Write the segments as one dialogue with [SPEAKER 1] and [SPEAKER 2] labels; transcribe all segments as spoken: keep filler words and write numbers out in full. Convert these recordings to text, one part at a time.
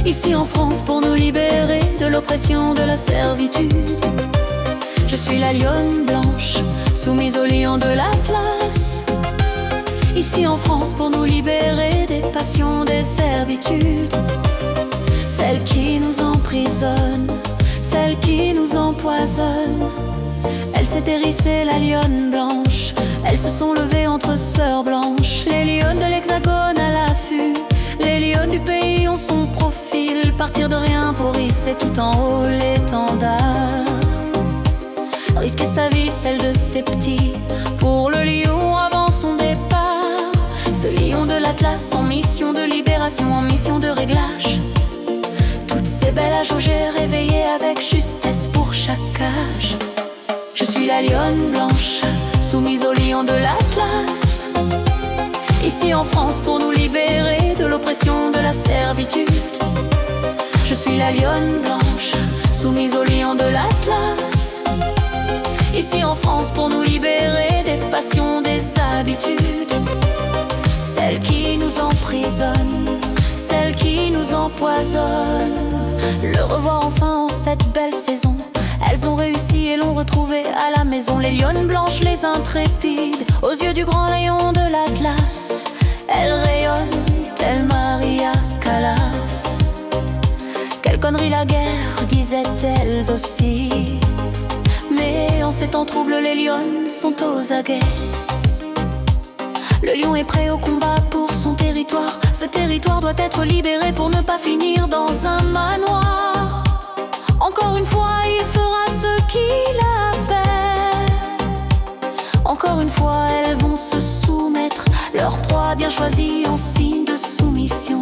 [SPEAKER 1] ici en France pour nous libérer de l'oppression, de la servitude. Je suis la lionne blanche, soumise au lion de l'Atlas, ici en France pour nous libérer des passions, des servitudes. Celles qui nous emprisonnent, celles qui nous empoisonnent. Elle s'est hérissée la lionne blanche, elles se sont levées entre sœurs blanches. Les lionnes de l'hexagone à l'affût, les lionnes du pays ont son profil. Partir de rien pour hisser tout en haut l'étendard, risquer sa vie, celle de ses petits, pour le lion avant son départ. Ce lion de l'Atlas en mission de libération, en mission de réglage. Toutes ces belles à jauger, réveillées avec justesse pour chaque âge. Je suis la lionne blanche, soumise au lion de l'Atlas, ici en France pour nous libérer de l'oppression, de la servitude. Je suis la lionne blanche, soumise au lion de l'Atlas, ici en France pour nous libérer des passions, des habitudes. Celles qui nous emprisonnent, celles qui nous empoisonnent. Le revoir enfin en cette belle saison. Elles ont réussi et l'ont retrouvé à la maison. Les lionnes blanches, les intrépides, aux yeux du grand lion de l'Atlas. Elles rayonnent telle Maria Callas. Quelle connerie la guerre, disaient-elles aussi. Mais en ces temps troubles, les lionnes sont aux aguets. Le lion est prêt au combat pour son territoire. Ce territoire doit être libéré pour ne pas finir dans un manoir. Encore une fois, il fera ce qu'il a fait. Encore une fois, elles vont se soumettre, leur proie bien choisie en signe de soumission.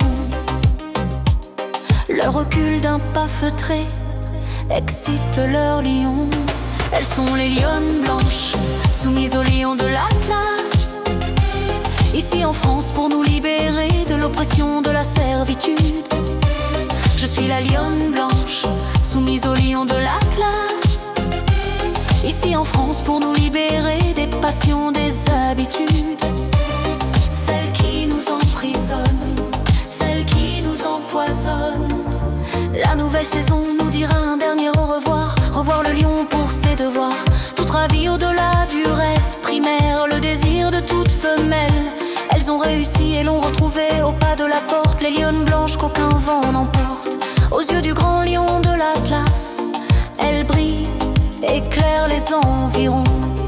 [SPEAKER 1] Le recul d'un pas feutré excite leur lion. Elles sont les lionnes blanches, soumises au lion de l'Atlas, ici en France pour nous libérer de l'oppression, de la servitude. Je suis la lionne blanche, soumise au lion de l'Atlas, ici en France pour nous libérer des passions, des habitudes. Celles qui nous emprisonnent, celles qui nous empoisonnent. La nouvelle saison nous dira un dernier au revoir. Revoir le lion pour ses devoirs. Toute ravie au-delà du rêve primaire, le désir de toute femelle. Elles ont réussi et l'ont retrouvé au pas de la porte. Les lionnes blanches qu'aucun vent n'emporte. Aux yeux du grand lion de l'Atlas, elles brillent, éclairent les environs.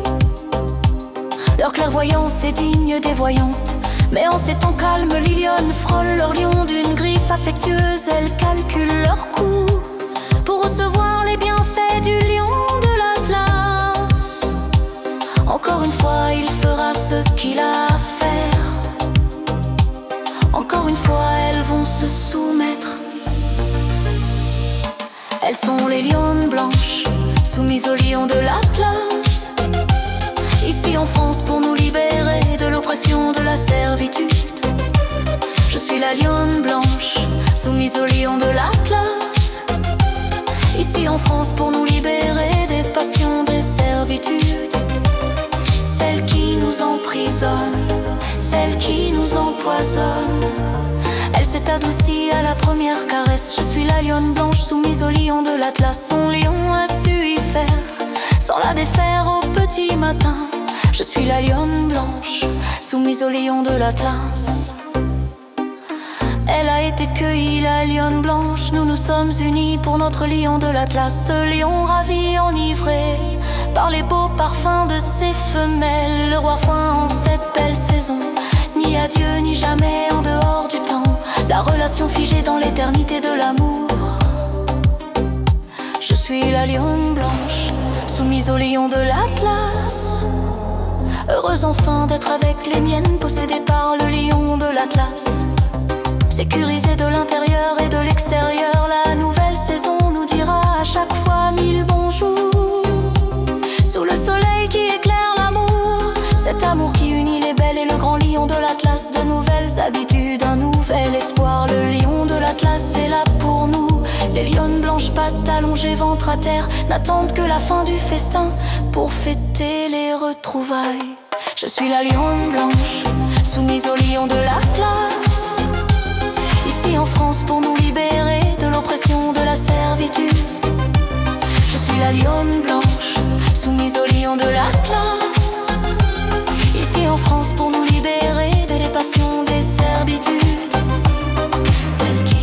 [SPEAKER 1] Leur clairvoyance est digne des voyantes. Mais en ces temps calmes, les lionnes frôlent leur lion d'une griffe affectueuse. Elles calculent leur coup pour recevoir les bienfaits du lion de l'Atlas. Encore une fois, il fera ce qu'il a à faire. Encore une fois, elles vont se soumettre. Elles sont les lionnes blanches, soumises au lion de l'Atlas, ici en France pour nous libérer de l'oppression, de la servitude. Je suis la lionne blanche, soumise au lion de l'Atlas, ici en France pour nous libérer des passions, des servitudes. Celles qui nous emprisonnent, celles qui nous empoisonnent. Elle s'est adoucie à la première caresse. Je suis la lionne blanche, soumise au lion de l'Atlas. Son lion a su y faire, sans la défaire au petit matin. Je suis la lionne blanche, soumise au lion de l'Atlas. Elle a été cueillie, la lionne blanche. Nous nous sommes unis pour notre lion de l'Atlas. Ce lion ravi, enivré par les beaux parfums de ses femelles. Le roi fin en cette belle saison, ni adieu ni jamais en dehors du temps. La relation figée dans l'éternité de l'amour. Je suis la lionne blanche, soumise au lion de l'Atlas. Heureuse enfin d'être avec les miennes, possédée par le lion de l'Atlas. Sécurisée de l'intérieur et de l'extérieur, la nouvelle saison nous dira à chaque fois mille bonjours. Sous le soleil qui éclaire l'amour, cet amour qui unit les belles et le grand lion de l'Atlas. De nouvelles habitudes, un nouvel espoir. Le lion de l'Atlas est là pour nous. Les lionnes blanches, pattes allongées, ventre à terre, n'attendent que la fin du festin pour fêter les retrouvailles. Je suis la lionne blanche, soumise au lion de l'Atlas. Ici ici en France pour nous libérer de l'oppression de la servitude. Je suis la lionne blanche, soumise aux lions de l'Atlas. Ici en France pour nous libérer de les passions des servitudes. Celle qui